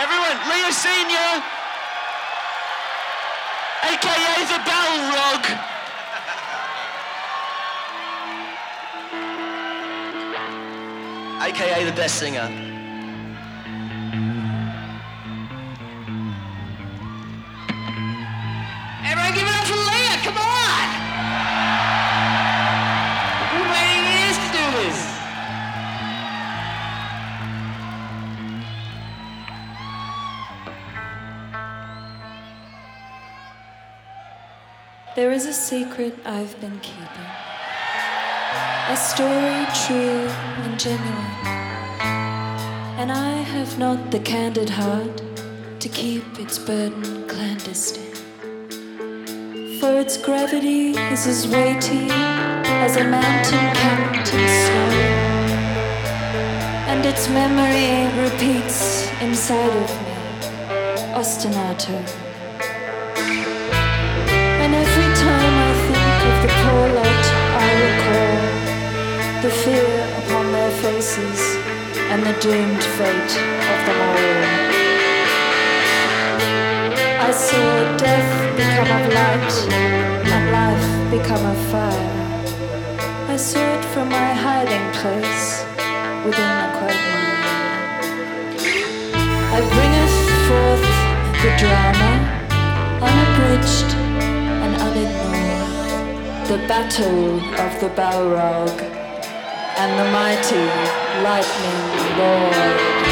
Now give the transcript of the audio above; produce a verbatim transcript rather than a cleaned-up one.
Everyone, Leo Senior, aka the Balrog. A K A the best singer. Everyone give it up for Leah, come on! We've been waiting years to do this. There is a secret I've been keeping, a story true and genuine, and I have not the candid heart to keep its burden clandestine. For its gravity is as weighty as a mountain capped in snow, and its memory repeats inside of me, ostinato. And every time I think of the poor lot, I recall the fear upon their faces and the doomed fate of them all. I saw death become of light and life become of fire. I saw it from my hiding place within the quagmire. I bringeth forth the drama, unabridged and unignored, the battle of the Balrog and the mighty lightning lord.